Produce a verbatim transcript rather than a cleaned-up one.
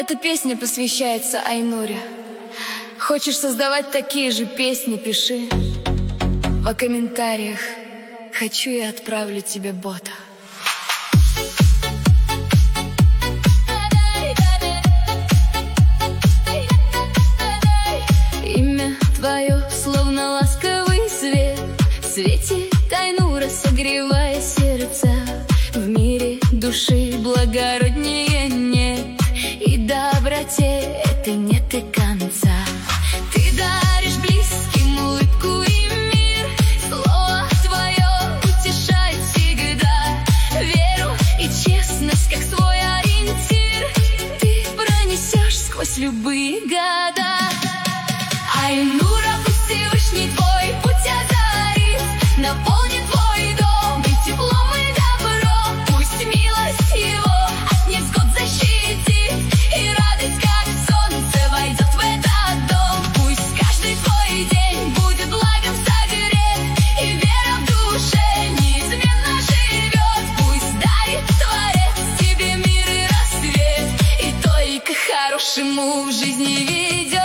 Эта песня посвящается Айнуре. Хочешь создавать такие же песни, пиши в комментариях. Хочу и отправлю тебе бота. Имя твое, словно ласковый свет, светит Айнура, согревая сердца. В мире души благороднее нет, и доброте это нет и конца. Ты даришь близким улыбку и мир, слово твое утешает всегда. Веру и честность, как свой ориентир, ты пронесешь сквозь любые года. Айнура, пусть Всевышний твой путь озарит, наполнит твой дом и теплом, и добром. Пусть милость его от невзгод защитит, и радость, как солнце, войдет в этот дом. Пусть каждый твой день будет благом согрет, и вера в душе неизменно живет. Пусть дарит Творец тебе мир и рассвет, и только к хорошему в жизни ведет.